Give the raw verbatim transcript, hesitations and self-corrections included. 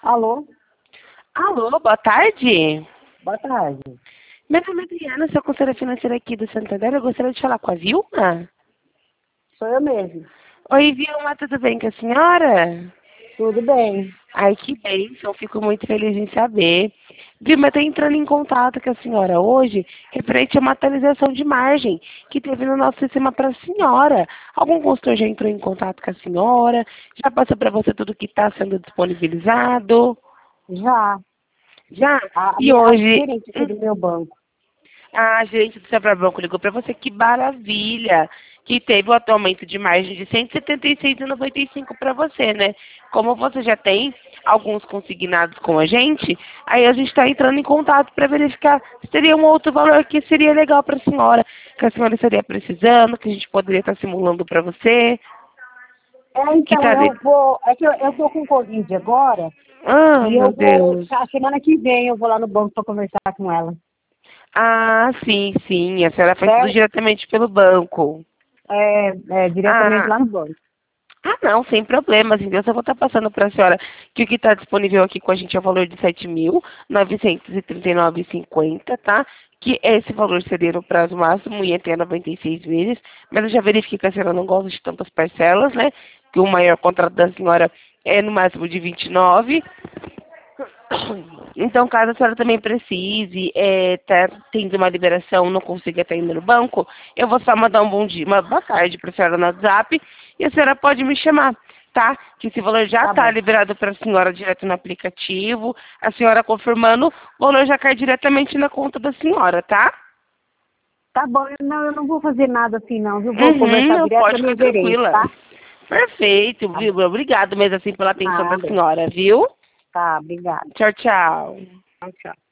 Alô? Alô, boa tarde. Boa tarde. Meu nome é Adriana, sou conselheira financeira aqui do Santander. Eu gostaria de falar com a Vilma. Sou eu mesmo. Oi, Vilma, tudo bem com a senhora? Tudo bem. Ai, que bênção, fico muito feliz em saber. Vilma, estou entrando em contato com a senhora hoje, referente a uma atualização de margem que teve no nosso sistema para a senhora. Algum consultor já entrou em contato com a senhora? Já passou para você tudo que está sendo disponibilizado? Já. Já? A, a E minha a hoje... gerente aqui do meu banco. A gerente do Sebrae Banco ligou para você, que maravilha, que teve o atuamento de margem de cento e setenta e seis reais e noventa e cinco para você, né? Como você já tem alguns consignados com a gente, aí a gente está entrando em contato para verificar se teria um outro valor que seria legal para a senhora, que a senhora estaria precisando, que a gente poderia estar simulando para você. É, Que então, tá de... eu vou... É que eu, eu tô com Covid agora Ah, e meu eu vou... Deus. A semana que vem eu vou lá no banco para conversar com ela. Ah, sim, sim, a senhora faz tudo Certo? diretamente pelo banco. É, é, diretamente Ah, lá no banco. Ah, não, sem problemas. Então, eu vou estar passando para a senhora que o que está disponível aqui com a gente é o valor de sete mil novecentos e trinta e nove reais e cinquenta centavos, tá? Que esse valor seria no prazo máximo e até noventa e seis vezes. Mas eu já verifiquei que a senhora não gosta de tantas parcelas, né? Que o maior contrato da senhora é no máximo de vinte e nove. Então, caso a senhora também precise, é, tá tendo uma liberação, não consiga estar indo no banco, eu vou só mandar um bom dia, uma boa tarde para a senhora no WhatsApp e a senhora pode me chamar, tá? Que esse valor já Tá está bom. liberado para a senhora direto no aplicativo, a senhora confirmando, o valor já cai diretamente na conta da senhora, tá? Tá bom. Não, eu não vou fazer nada assim, não, viu? Vou Uhum, conversar não direto com a pode minha ficar gerente, tranquila. tá? Perfeito, Tá viu? bom. Obrigado mesmo assim pela atenção da Nada. senhora, viu? Tá, obrigada. Tchau, tchau. Tchau, tchau.